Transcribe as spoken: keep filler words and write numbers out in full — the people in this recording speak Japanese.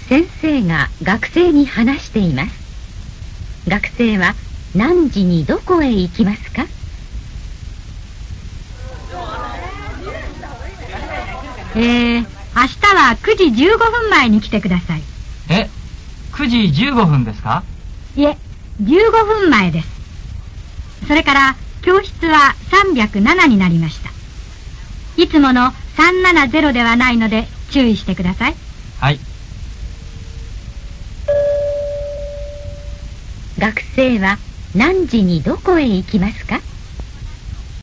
先生が学生に話しています。学生は何時にどこへ行きますか？ えー、明日はくじじゅうごふんまえに来てください。 え、くじじゅうごふんですか？ いえ、じゅうごふんまえです。それから教室はさんびゃくななになりました。いつものさんななゼロではないので注意してください。 はい。 学生は何時にどこへ行きますか？